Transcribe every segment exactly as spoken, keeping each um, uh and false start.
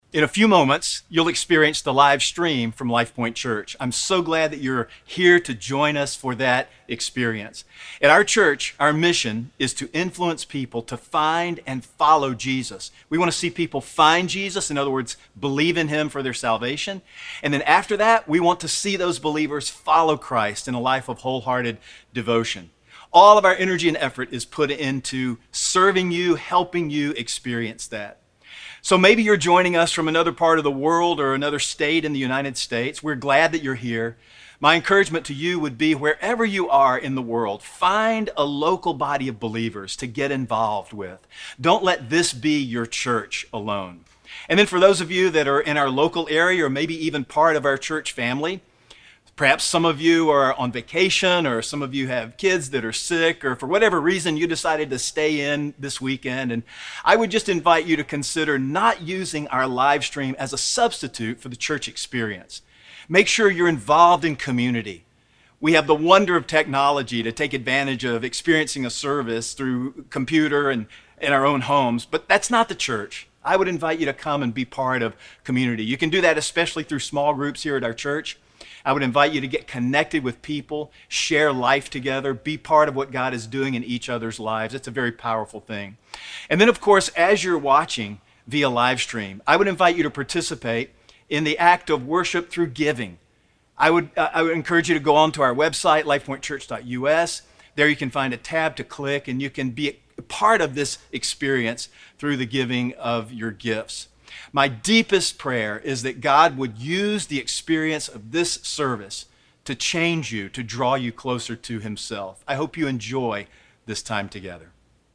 In a few moments, you'll experience the live stream from LifePoint Church. I'm so glad that you're here to join us for that experience. At our church, our mission is to influence people to find and follow Jesus. We want to see people find Jesus, in other words, believe in him for their salvation. And then after that, we want to see those believers follow Christ in a life of wholehearted devotion. All of our energy and effort is put into serving you, helping you experience that. So maybe you're joining us from another part of the world or another state in the United States. We're glad that you're here. My encouragement to you would be, wherever you are in the world, find a local body of believers to get involved with. Don't let this be your church alone. And then for those of you that are in our local area or maybe even part of our church family, perhaps some of you are on vacation, or some of you have kids that are sick, or for whatever reason you decided to stay in this weekend. And I would just invite you to consider not using our live stream as a substitute for the church experience. Make sure you're involved in community. We have the wonder of technology to take advantage of experiencing a service through computer and in our own homes, but that's not the church. I would invite you to come and be part of community. You can do that especially through small groups here at our church. I would invite you to get connected with people, share life together, be part of what God is doing in each other's lives. It's a very powerful thing. And then, of course, as you're watching via live stream, I would invite you to participate in the act of worship through giving. I would, uh, I would encourage you to go on to our website, life point church dot U S. There you can find a tab to click, and you can be a part of this experience through the giving of your gifts. My deepest prayer is that God would use the experience of this service to change you, to draw you closer to himself. I hope you enjoy this time together.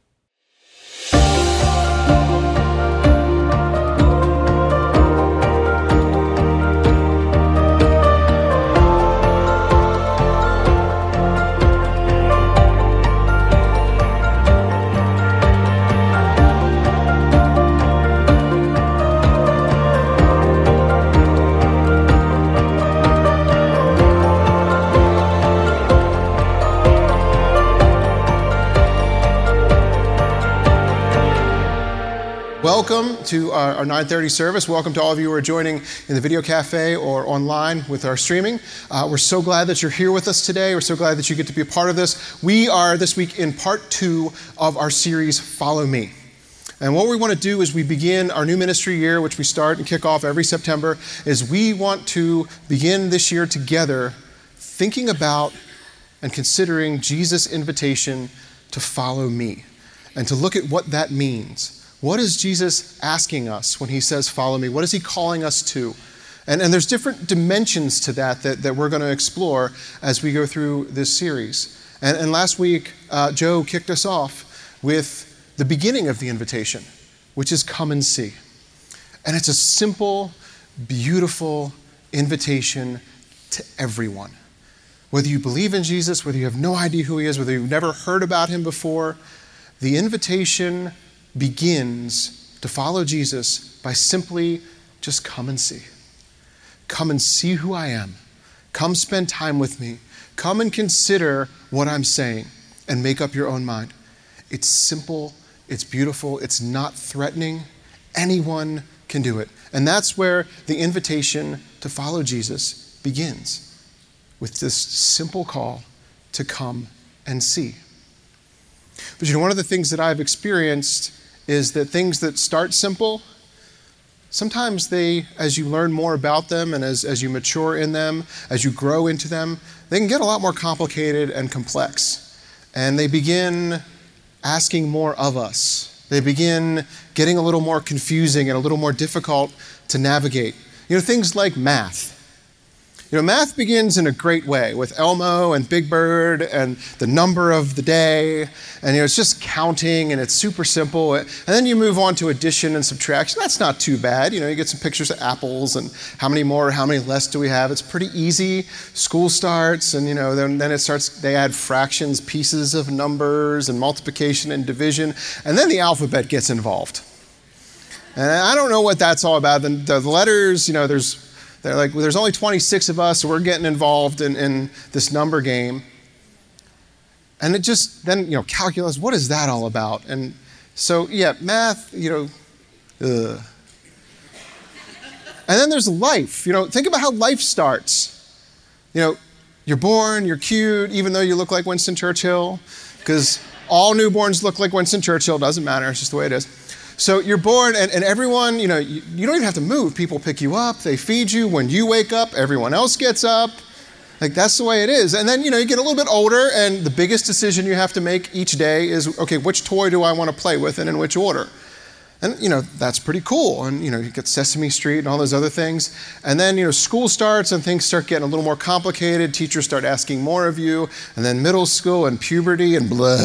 Welcome to our, our nine thirty service. Welcome to all of you who are joining in the video cafe or online with our streaming. Uh, we're so glad that you're here with us today. We're so glad that you get to be a part of this. We are this week in part two of our series, Follow Me. And what we want to do as we begin our new ministry year, which we start and kick off every September, is we want to begin this year together thinking about and considering Jesus' invitation to follow me and to look at what that means. What is Jesus asking us when he says, follow me? What is he calling us to? And, and there's different dimensions to that, that that we're going to explore as we go through this series. And, and last week, uh, Joe kicked us off with the beginning of the invitation, which is come and see. And it's a simple, beautiful invitation to everyone. Whether you believe in Jesus, whether you have no idea who he is, whether you've never heard about him before, the invitation begins to follow Jesus by simply just come and see. Come and see who I am. Come spend time with me. Come and consider what I'm saying and make up your own mind. It's simple, it's beautiful, it's not threatening. Anyone can do it. And that's where the invitation to follow Jesus begins, with this simple call to come and see. But you know, one of the things that I've experienced is that things that start simple, sometimes they, as you learn more about them and as, as you mature in them, as you grow into them, they can get a lot more complicated and complex. And they begin asking more of us. They begin getting a little more confusing and a little more difficult to navigate. You know, things like math. You know, math begins in a great way with Elmo and Big Bird and the number of the day. And, you know, it's just counting and it's super simple. And then you move on to addition and subtraction. That's not too bad. You know, you get some pictures of apples and how many more, how many less do we have? It's pretty easy. School starts and, you know, then, then it starts, they add fractions, pieces of numbers and multiplication and division. And then the alphabet gets involved. And I don't know what that's all about. The, the letters, you know, there's They're like, well, there's only twenty-six of us, so we're getting involved in, in this number game. And it just, then, you know, calculus, what is that all about? And so, yeah, math, you know, ugh. And then there's life. You know, think about how life starts. You know, you're born, you're cute, even though you look like Winston Churchill, because all newborns look like Winston Churchill. Doesn't matter. It's just the way it is. So you're born, and, and everyone, you know, you, you don't even have to move. People pick you up. They feed you. When you wake up, everyone else gets up. Like, that's the way it is. And then, you know, you get a little bit older, and the biggest decision you have to make each day is, okay, which toy do I want to play with and in which order? And, you know, that's pretty cool. And, you know, you get Sesame Street and all those other things. And then, you know, school starts and things start getting a little more complicated. Teachers start asking more of you. And then middle school and puberty and blah.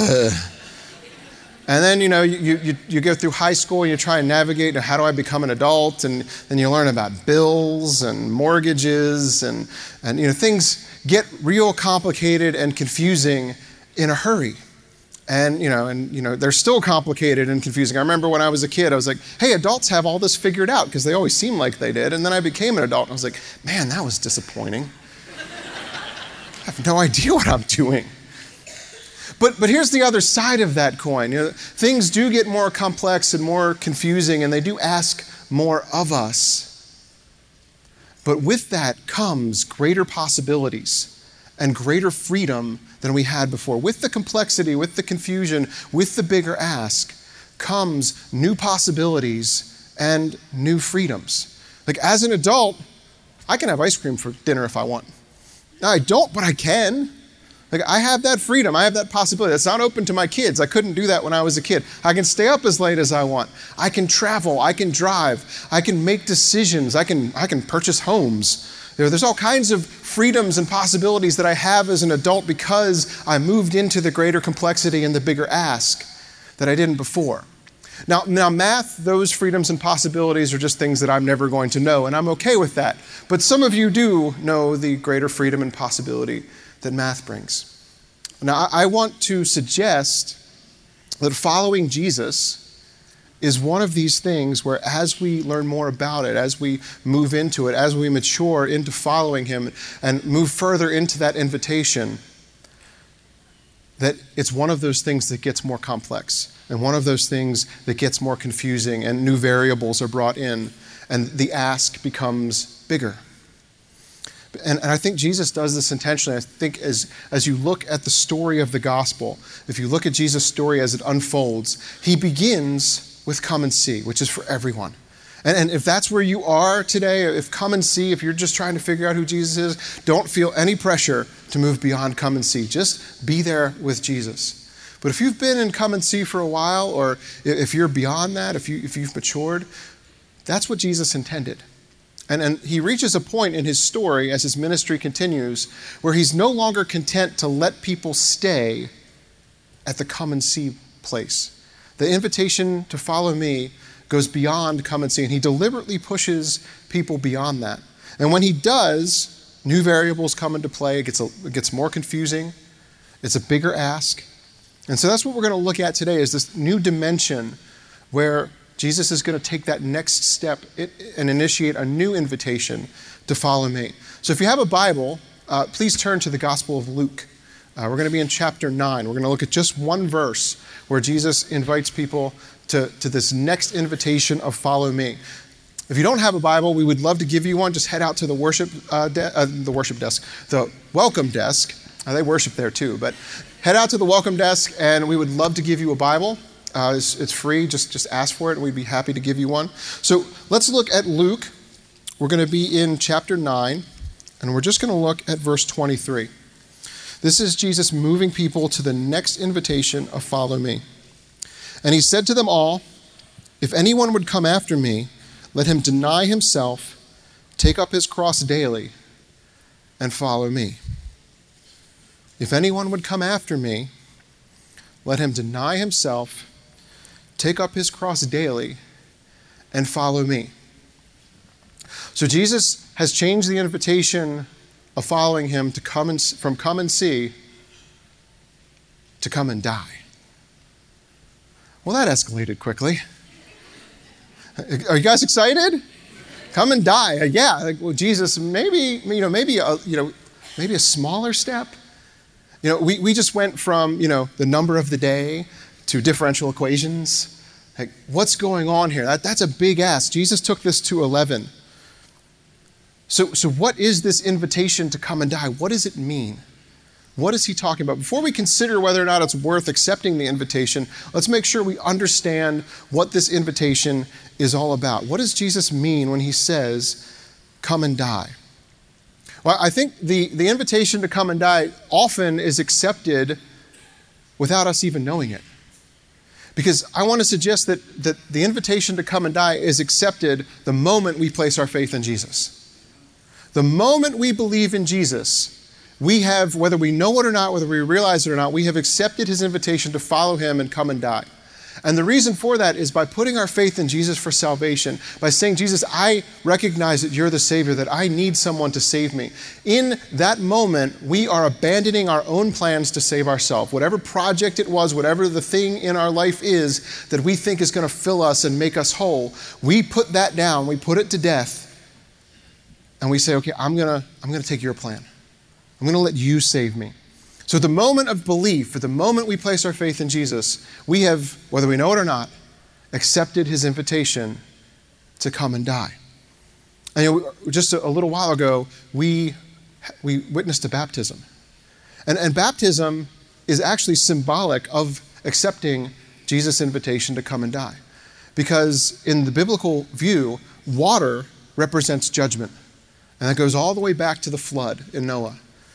And then, you know, you, you, you go through high school and you try and navigate, you know, how do I become an adult? And then you learn about bills and mortgages and, and, you know, things get real complicated and confusing in a hurry. And, you know, and, you know, they're still complicated and confusing. I remember when I was a kid, I was like, hey, adults have all this figured out, because they always seemed like they did. And then I became an adult and I was like, man, that was disappointing. I have no idea what I'm doing. But but here's the other side of that coin. You know, things do get more complex and more confusing, and they do ask more of us. But with that comes greater possibilities and greater freedom than we had before. With the complexity, with the confusion, with the bigger ask, comes new possibilities and new freedoms. Like, as an adult, I can have ice cream for dinner if I want. Now, I don't, but I can. Like, I have that freedom. I have that possibility. It's not open to my kids. I couldn't do that when I was a kid. I can stay up as late as I want. I can travel. I can drive. I can make decisions. I can, I can purchase homes. You know, there's all kinds of freedoms and possibilities that I have as an adult because I moved into the greater complexity and the bigger ask that I didn't before. Now, now, math, those freedoms and possibilities are just things that I'm never going to know, and I'm okay with that. But some of you do know the greater freedom and possibility that math brings. Now, I want to suggest that following Jesus is one of these things where, as we learn more about it, as we move into it, as we mature into following him and move further into that invitation, that it's one of those things that gets more complex and one of those things that gets more confusing, and new variables are brought in and the ask becomes bigger. And, and I think Jesus does this intentionally. I think as, as you look at the story of the gospel, if you look at Jesus' story as it unfolds, he begins with come and see, which is for everyone. And, and if that's where you are today, if come and see, if you're just trying to figure out who Jesus is, don't feel any pressure to move beyond come and see. Just be there with Jesus. But if you've been in come and see for a while, or if you're beyond that, if, you, if you've matured, that's what Jesus intended. And, and he reaches a point in his story as his ministry continues where he's no longer content to let people stay at the come and see place. The invitation to follow me goes beyond come and see, and he deliberately pushes people beyond that. And when he does, new variables come into play. It gets, a, it gets more confusing. It's a bigger ask. And so that's what we're going to look at today, is this new dimension where Jesus is going to take that next step and initiate a new invitation to follow me. So if you have a Bible, uh, please turn to the Gospel of Luke. Uh, we're going to be in chapter nine. We're going to look at just one verse where Jesus invites people to, to this next invitation of follow me. If you don't have a Bible, we would love to give you one. Just head out to the worship, uh, de- uh, the worship desk, the welcome desk. Uh, they worship there too, but head out to the welcome desk and we would love to give you a Bible. Uh, it's, it's free. Just, just ask for it, and we'd be happy to give you one. So let's look at Luke. We're going to be in chapter nine, and we're just going to look at verse twenty-three. This is Jesus moving people to the next invitation of follow me. And he said to them all, if anyone would come after me, let him deny himself, take up his cross daily, and follow me. If anyone would come after me, let him deny himself, take up his cross daily, and follow me. So Jesus has changed the invitation of following him to come and, from come and see to come and die. Well, that escalated quickly. Are you guys excited? Come and die. Yeah, like, well, Jesus, maybe, you know, maybe a, you know, maybe a smaller step. You know, we, we just went from, you know, the number of the day to differential equations. Like, what's going on here? That, that's a big ask. Jesus took this to eleven. So, so what is this invitation to come and die? What does it mean? What is he talking about? Before we consider whether or not it's worth accepting the invitation, let's make sure we understand what this invitation is all about. What does Jesus mean when he says, come and die? Well, I think the, the invitation to come and die often is accepted without us even knowing it. Because I want to suggest that, that the invitation to come and die is accepted the moment we place our faith in Jesus. The moment we believe in Jesus, we have, whether we know it or not, whether we realize it or not, we have accepted his invitation to follow him and come and die. And the reason for that is by putting our faith in Jesus for salvation, by saying, Jesus, I recognize that you're the Savior, that I need someone to save me. In that moment, we are abandoning our own plans to save ourselves. Whatever project it was, whatever the thing in our life is that we think is going to fill us and make us whole, we put that down, we put it to death, and we say, okay, I'm going to I'm going to take your plan. I'm going to let you save me. So at the moment of belief, at the moment we place our faith in Jesus, we have, whether we know it or not, accepted his invitation to come and die. And you know, just a, a little while ago, we, we witnessed a baptism. And, and baptism is actually symbolic of accepting Jesus' invitation to come and die. Because in the biblical view, water represents judgment. And that goes all the way back to the flood in Noah.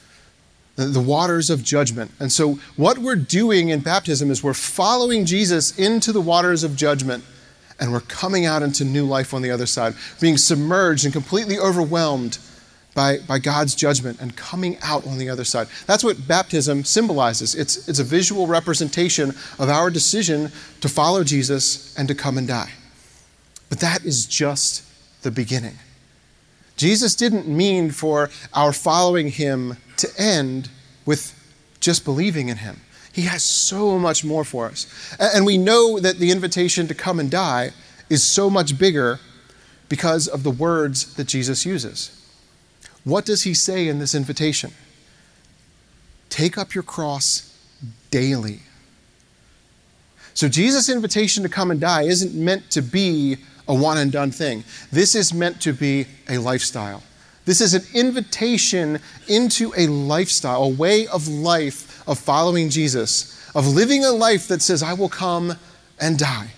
The waters of judgment. And so what we're doing in baptism is we're following Jesus into the waters of judgment, and we're coming out into new life on the other side, being submerged and completely overwhelmed by, by God's judgment and coming out on the other side. That's what baptism symbolizes. It's, it's a visual representation of our decision to follow Jesus and to come and die. But that is just the beginning. Jesus didn't mean for our following him to end with just believing in him. He has so much more for us. And we know that the invitation to come and die is so much bigger because of the words that Jesus uses. What does he say in this invitation? Take up your cross daily. So Jesus' invitation to come and die isn't meant to be a one and done thing. This is meant to be a lifestyle. This is an invitation into a lifestyle, a way of life of following Jesus, of living a life that says, I will come and die.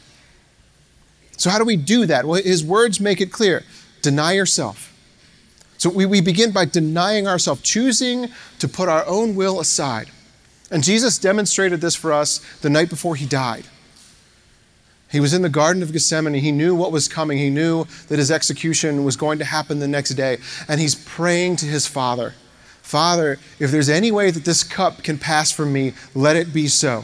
So how do we do that? Well, his words make it clear. Deny yourself. So we, we begin by denying ourselves, choosing to put our own will aside. And Jesus demonstrated this for us the night before he died. He was in the Garden of Gethsemane. He knew what was coming. He knew that his execution was going to happen the next day. And he's praying to his Father, Father, if there's any way that this cup can pass from me, let it be so.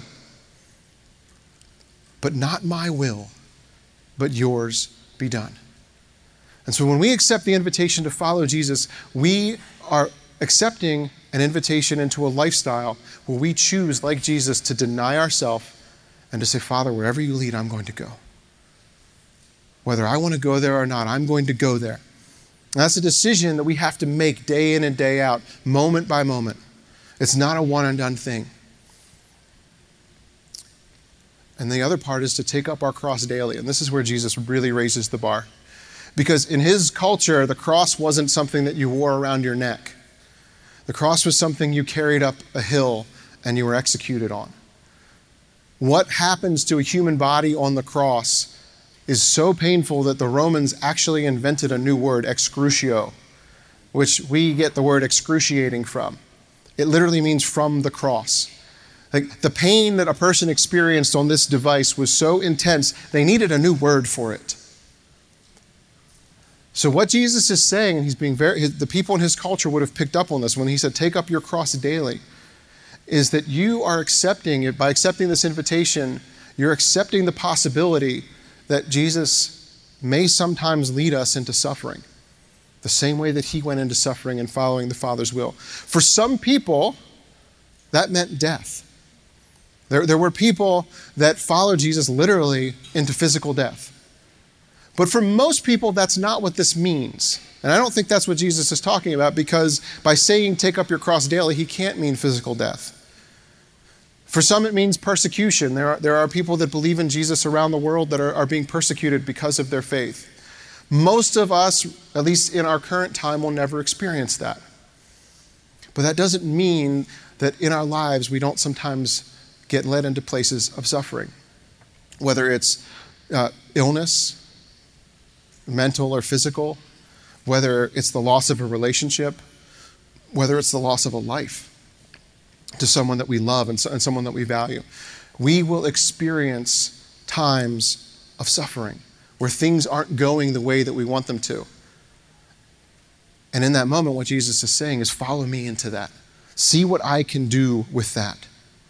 But not my will, but yours be done. And so when we accept the invitation to follow Jesus, we are accepting an invitation into a lifestyle where we choose, like Jesus, to deny ourselves and to say, Father, wherever you lead, I'm going to go. Whether I want to go there or not, I'm going to go there. And that's a decision that we have to make day in and day out, moment by moment. It's not a one and done thing. And the other part is to take up our cross daily. And this is where Jesus really raises the bar. Because in his culture, the cross wasn't something that you wore around your neck. The cross was something you carried up a hill and you were executed on. What happens to a human body on the cross is so painful that the Romans actually invented a new word, excrucio, which we get the word excruciating from. It literally means from the cross. Like, the pain that a person experienced on this device was so intense, they needed a new word for it. So what Jesus is saying, and he's being very, his, the people in his culture would have picked up on this when he said, take up your cross daily, is that you are accepting it. By accepting this invitation, you're accepting the possibility that Jesus may sometimes lead us into suffering, the same way that he went into suffering and following the Father's will. For some people, that meant death. There, there were people that followed Jesus literally into physical death. But for most people, that's not what this means. And I don't think that's what Jesus is talking about, because by saying take up your cross daily, he can't mean physical death. For some, it means persecution. There are, there are people that believe in Jesus around the world that are, are being persecuted because of their faith. Most of us, at least in our current time, will never experience that. But that doesn't mean that in our lives we don't sometimes get led into places of suffering, whether it's uh, illness, mental or physical, whether it's the loss of a relationship, whether it's the loss of a life to someone that we love and, so, and someone that we value. We will experience times of suffering where things aren't going the way that we want them to. And in that moment, what Jesus is saying is, follow me into that. See what I can do with that.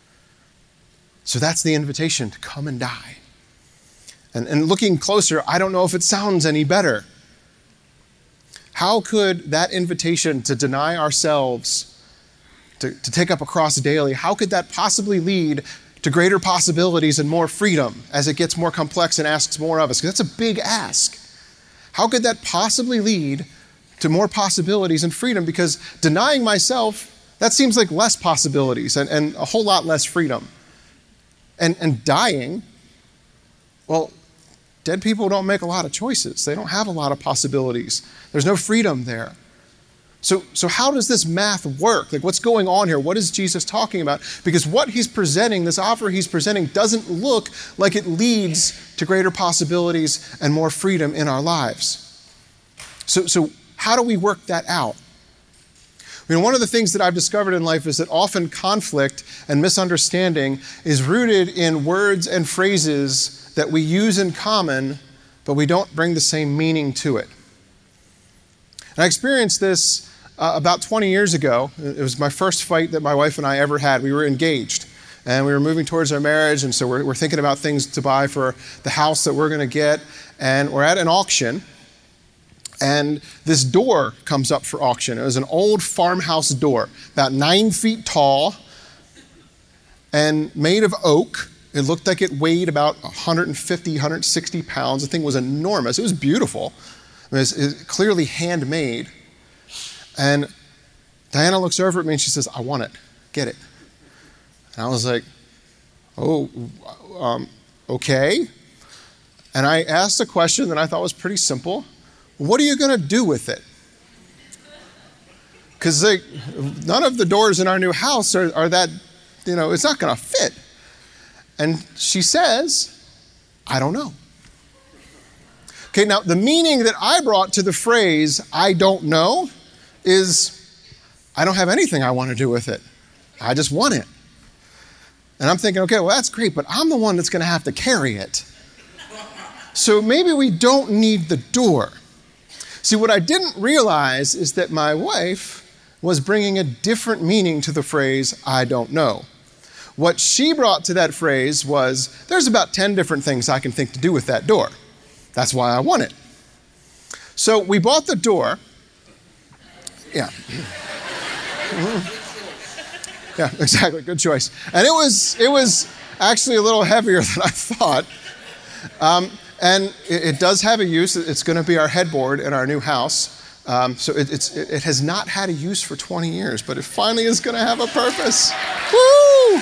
So that's the invitation, to come and die. And, and looking closer, I don't know if it sounds any better. How could that invitation to deny ourselves, to, to take up a cross daily, how could that possibly lead to greater possibilities and more freedom as it gets more complex and asks more of us? Because that's a big ask. How could that possibly lead to more possibilities and freedom? Because denying myself, that seems like less possibilities and, and a whole lot less freedom. And, and dying, well, dead people don't make a lot of choices. They don't have a lot of possibilities. There's no freedom there. So, so how does this math work? Like, what's going on here? What is Jesus talking about? Because what he's presenting, this offer he's presenting, doesn't look like it leads to greater possibilities and more freedom in our lives. So, so how do we work that out? I mean, one of the things that I've discovered in life is that often conflict and misunderstanding is rooted in words and phrases that we use in common, but we don't bring the same meaning to it. And I experienced this uh, about twenty years ago. It was my first fight that my wife and I ever had. We were engaged, and we were moving towards our marriage, and so we're, we're thinking about things to buy for the house that we're going to get, and we're at an auction. And this door comes up for auction. It was an old farmhouse door, about nine feet tall and made of oak. It looked like it weighed about one hundred fifty, one hundred sixty pounds. The thing was enormous. It was beautiful. It was, it was clearly handmade. And Diana looks over at me and she says, I want it. Get it. And I was like, oh, um, okay. And I asked a question that I thought was pretty simple. What are you going to do with it? Because like, none of the doors in our new house are, are that, you know, it's not going to fit. And she says, I don't know. Okay, now the meaning that I brought to the phrase, I don't know, is I don't have anything I want to do with it. I just want it. And I'm thinking, okay, well, that's great, but I'm the one that's going to have to carry it. So maybe we don't need the door. See, what I didn't realize is that my wife was bringing a different meaning to the phrase, I don't know. What she brought to that phrase was, there's about ten different things I can think to do with that door. That's why I want it. So we bought the door. Yeah. Yeah, exactly. Good choice. And it was, it was actually a little heavier than I thought. Um, And it, it does have a use. It's going to be our headboard in our new house. Um, so it, it's, it, it has not had a use for twenty years, but it finally is going to have a purpose. Woo!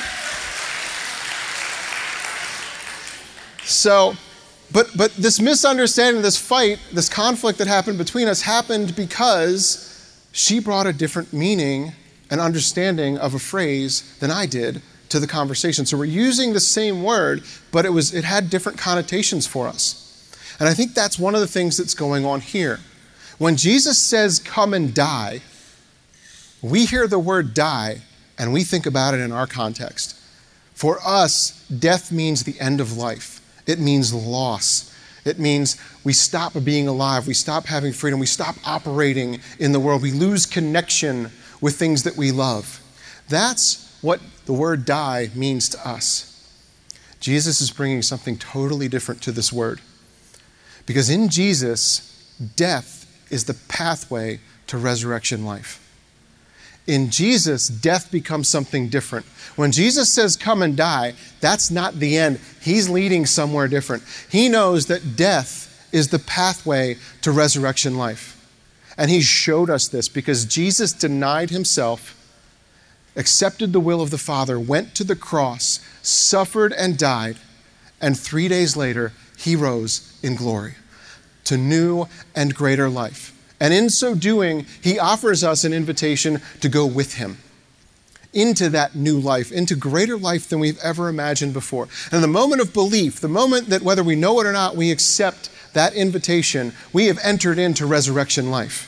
So, but, but this misunderstanding, this fight, this conflict that happened between us happened because she brought a different meaning and understanding of a phrase than I did to the conversation. So we're using the same word, but it was it had different connotations for us. And I think that's one of the things that's going on here. When Jesus says, come and die, we hear the word die and we think about it in our context. For us, death means the end of life. It means loss. It means we stop being alive. We stop having freedom. We stop operating in the world. We lose connection with things that we love. That's what the word die means to us. Jesus is bringing something totally different to this word. Because in Jesus, death is the pathway to resurrection life. In Jesus, death becomes something different. When Jesus says, come and die, that's not the end. He's leading somewhere different. He knows that death is the pathway to resurrection life. And he showed us this because Jesus denied himself, accepted the will of the Father, went to the cross, suffered and died, and three days later, he rose in glory. to new and greater life. And in so doing, he offers us an invitation to go with him into that new life, into greater life than we've ever imagined before. And the moment of belief, the moment that whether we know it or not, we accept that invitation, we have entered into resurrection life.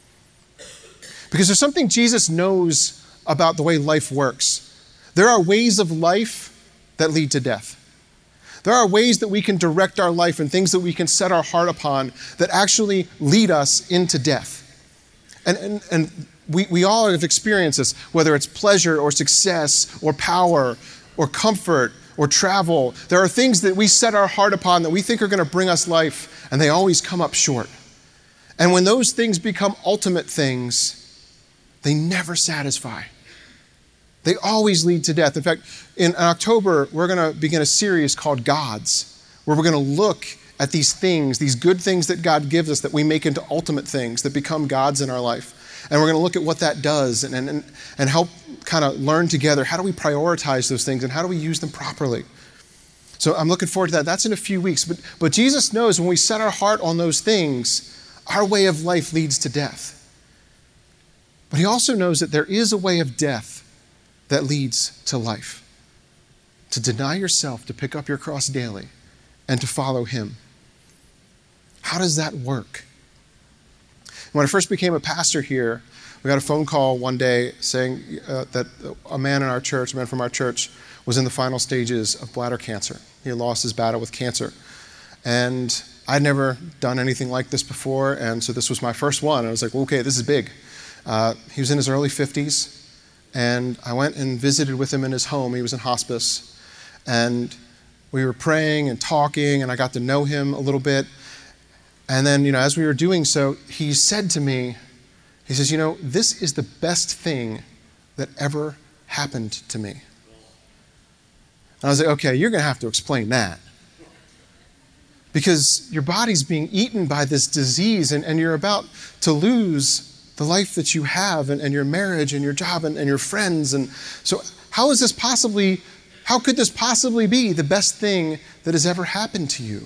Because there's something Jesus knows about the way life works. There are ways of life that lead to death. There are ways that we can direct our life and things that we can set our heart upon that actually lead us into death. And, and, and we, we all have experienced this, whether it's pleasure or success or power or comfort or travel. There are things that we set our heart upon that we think are going to bring us life, and they always come up short. And when those things become ultimate things, they never satisfy. They always lead to death. In fact, in October, we're going to begin a series called Gods, where we're going to look at these things, these good things that God gives us that we make into ultimate things that become gods in our life. And we're going to look at what that does and, and, and help kind of learn together, how do we prioritize those things and how do we use them properly? So I'm looking forward to that. That's in a few weeks. But, but Jesus knows when we set our heart on those things, our way of life leads to death. But he also knows that there is a way of death that leads to life. To deny yourself, to pick up your cross daily, and to follow him. How does that work? When I first became a pastor here, we got a phone call one day saying uh, that a man in our church, a man from our church, was in the final stages of bladder cancer. He had lost his battle with cancer. And I'd never done anything like this before, and so this was my first one. I was like, well, okay, this is big. Uh, he was in his early fifties, and I went and visited with him in his home. He was in hospice. And we were praying and talking, and I got to know him a little bit. And then, you know, as we were doing so, he said to me, he says, you know, this is the best thing that ever happened to me. And I was like, okay, you're going to have to explain that. Because your body's being eaten by this disease, and, and you're about to lose the life that you have, and, and your marriage and your job and, and your friends. And so how is this possibly, how could this possibly be the best thing that has ever happened to you?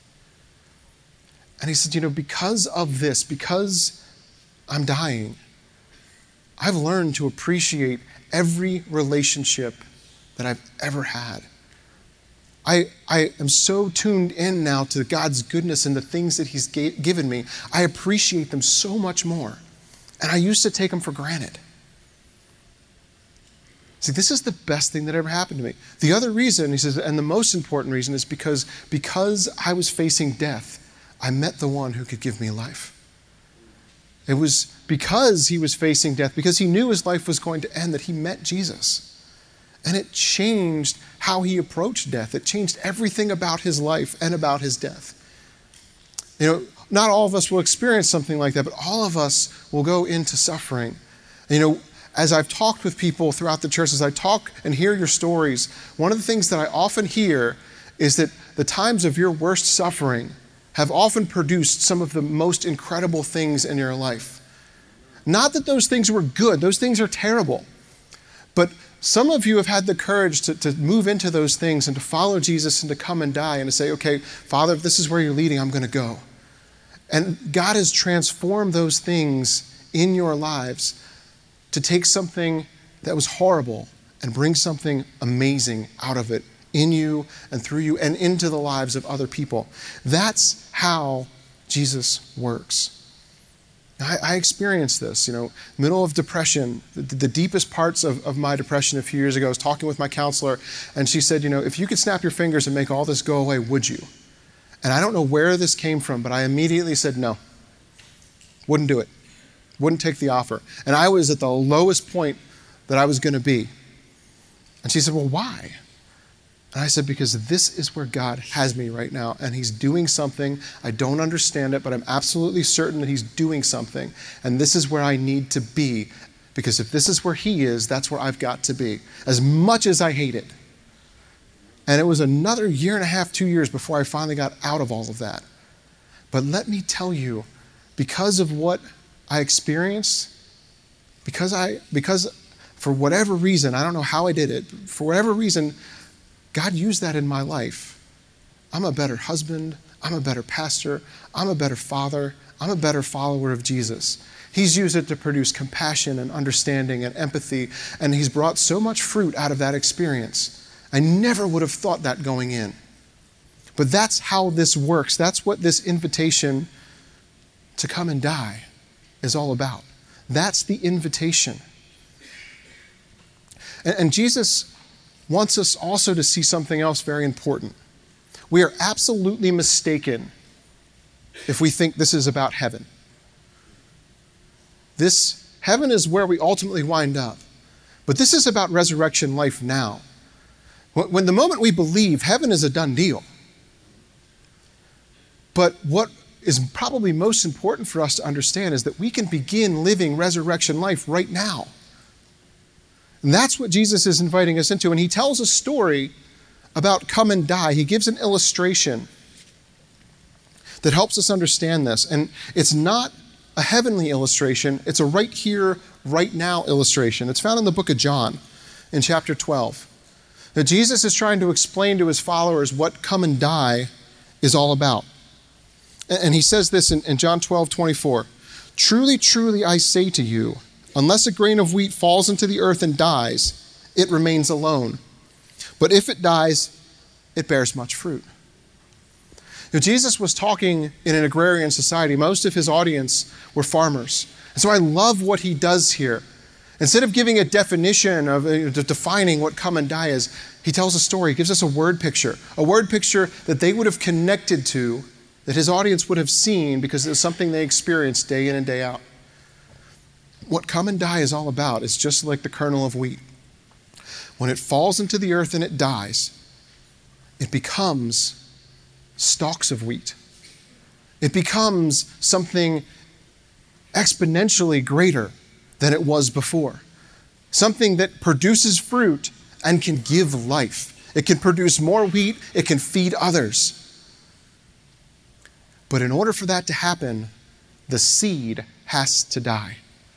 And he said, you know, because of this, because I'm dying, I've learned to appreciate every relationship that I've ever had. I, I am so tuned in now to God's goodness and the things that he's ga- given me. I appreciate them so much more. And I used to take them for granted. See, this is the best thing that ever happened to me. The other reason, he says, and the most important reason is because, because I was facing death, I met the one who could give me life. It was because he was facing death, because he knew his life was going to end, that he met Jesus. And it changed how he approached death. It changed everything about his life and about his death. You know, not all of us will experience something like that, but all of us will go into suffering. You know, as I've talked with people throughout the church, as I talk and hear your stories, one of the things that I often hear is that the times of your worst suffering have often produced some of the most incredible things in your life. Not that those things were good, those things are terrible. But some of you have had the courage to, to move into those things and to follow Jesus and to come and die and to say, okay, Father, if this is where you're leading, I'm going to go. And God has transformed those things in your lives to take something that was horrible and bring something amazing out of it in you and through you and into the lives of other people. That's how Jesus works. I, I experienced this, you know, middle of depression, the, the deepest parts of, of my depression a few years ago. I was talking with my counselor, and she said, you know, if you could snap your fingers and make all this go away, would you? And I don't know where this came from, but I immediately said no. Wouldn't do it. Wouldn't take the offer. And I was at the lowest point that I was going to be. And she said, well, why? And I said, because this is where God has me right now, and he's doing something. I don't understand it, but I'm absolutely certain that he's doing something. And this is where I need to be, because if this is where he is, that's where I've got to be, as much as I hate it. And it was another year and a half, two years before I finally got out of all of that. But let me tell you, because of what I experienced, because I, because for whatever reason, I don't know how I did it, for whatever reason, God used that in my life. I'm a better husband. I'm a better pastor. I'm a better father. I'm a better follower of Jesus. He's used it to produce compassion and understanding and empathy, and he's brought so much fruit out of that experience. I never would have thought that going in. But that's how this works. That's what this invitation to come and die is all about. That's the invitation. And, and Jesus wants us also to see something else very important. We are absolutely mistaken if we think this is about heaven. This heaven is where we ultimately wind up. But this is about resurrection life now. When the moment we believe, heaven is a done deal. But what is probably most important for us to understand is that we can begin living resurrection life right now. And that's what Jesus is inviting us into. And he tells a story about come and die. He gives an illustration that helps us understand this. And it's not a heavenly illustration. It's a right here, right now illustration. It's found in the book of John in chapter twelve. That Jesus is trying to explain to his followers what come and die is all about. And he says this in, in John twelve twenty-four. Truly, truly, I say to you, unless a grain of wheat falls into the earth and dies, it remains alone. But if it dies, it bears much fruit. Now, Jesus was talking in an agrarian society. Most of his audience were farmers. And so I love what he does here. Instead of giving a definition of uh, defining what come and die is, he tells a story. He gives us a word picture, a word picture that they would have connected to, that his audience would have seen because it was something they experienced day in and day out. What come and die is all about is just like the kernel of wheat. When it falls into the earth and it dies, it becomes stalks of wheat. It becomes something exponentially greater than it was before. Something that produces fruit and can give life. It can produce more wheat. It can feed others. But in order for that to happen, the seed has to die.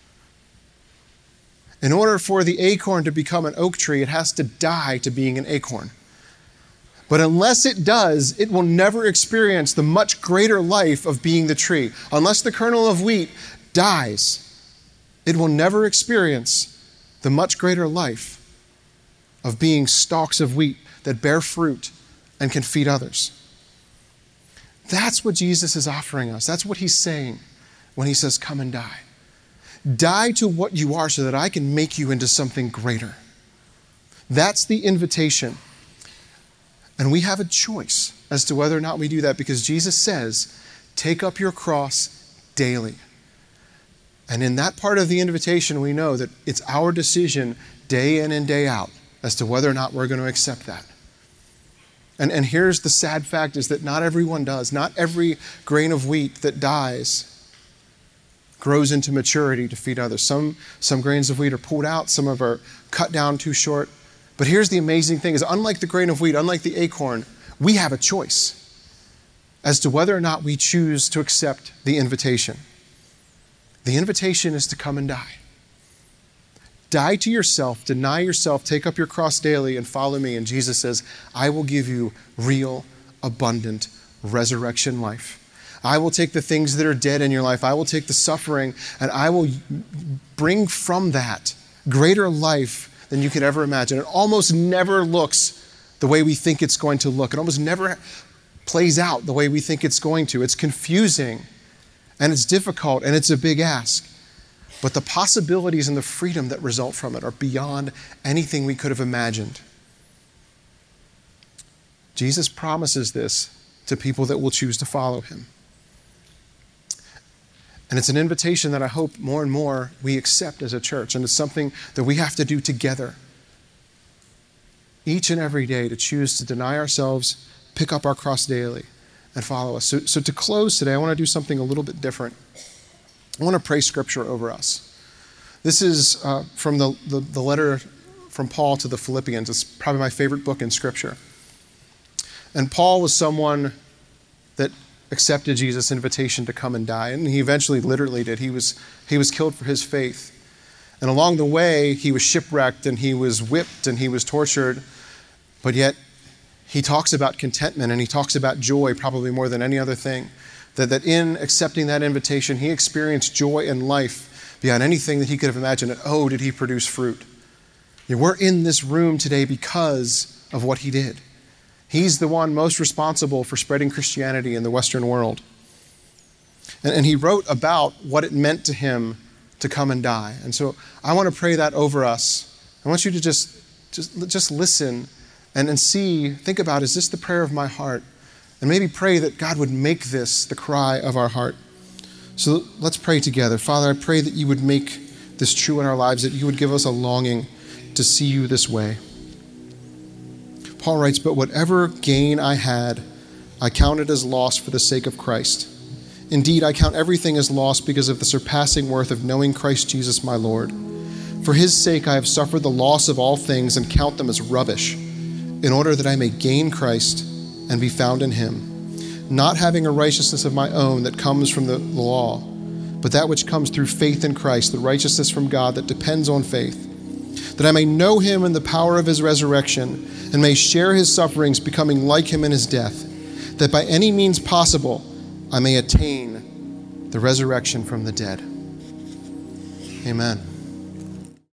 In order for the acorn to become an oak tree, it has to die to being an acorn. But unless it does, it will never experience the much greater life of being the tree. Unless the kernel of wheat dies, it will never experience the much greater life of being stalks of wheat that bear fruit and can feed others. That's what Jesus is offering us. That's what he's saying when he says, come and die. Die to what you are so that I can make you into something greater. That's the invitation. And we have a choice as to whether or not we do that because Jesus says, take up your cross daily. And in that part of the invitation, we know that it's our decision day in and day out as to whether or not we're going to accept that. And, and here's the sad fact is that not everyone does. Not every grain of wheat that dies grows into maturity to feed others. Some, some grains of wheat are pulled out. Some of are cut down too short. But here's the amazing thing is unlike the grain of wheat, unlike the acorn, we have a choice as to whether or not we choose to accept the invitation. The invitation is to come and die. Die to yourself, deny yourself, take up your cross daily and follow me. And Jesus says, I will give you real, abundant resurrection life. I will take the things that are dead in your life. I will take the suffering and I will bring from that greater life than you could ever imagine. It almost never looks the way we think it's going to look. It almost never plays out the way we think it's going to. It's confusing and it's difficult and it's a big ask. But the possibilities and the freedom that result from it are beyond anything we could have imagined. Jesus promises this to people that will choose to follow him. And it's an invitation that I hope more and more we accept as a church. And it's something that we have to do together. Each and every day to choose to deny ourselves, pick up our cross daily, and follow us. So, so to close today, I want to do something a little bit different. I want to pray scripture over us. This is uh, from the, the, the letter from Paul to the Philippians. It's probably my favorite book in scripture. And Paul was someone that accepted Jesus' invitation to come and die. And he eventually literally did. He was, he was killed for his faith. And along the way, he was shipwrecked and he was whipped and he was tortured. But yet, he talks about contentment and he talks about joy probably more than any other thing. That, that in accepting that invitation, he experienced joy in life beyond anything that he could have imagined. And oh, did he produce fruit. Yeah, we're in this room today because of what he did. He's the one most responsible for spreading Christianity in the Western world. And, and he wrote about what it meant to him to come and die. And so I want to pray that over us. I want you to just, just, just listen and, and see, think about, is this the prayer of my heart? And maybe pray that God would make this the cry of our heart. So let's pray together. Father, I pray that you would make this true in our lives, that you would give us a longing to see you this way. Paul writes, but whatever gain I had, I counted as loss for the sake of Christ. Indeed, I count everything as loss because of the surpassing worth of knowing Christ Jesus my Lord. For his sake I have suffered the loss of all things and count them as rubbish, in order that I may gain Christ and be found in him, not having a righteousness of my own that comes from the law, but that which comes through faith in Christ, the righteousness from God that depends on faith, that I may know him in the power of his resurrection and may share his sufferings, becoming like him in his death, that by any means possible I may attain the resurrection from the dead. Amen.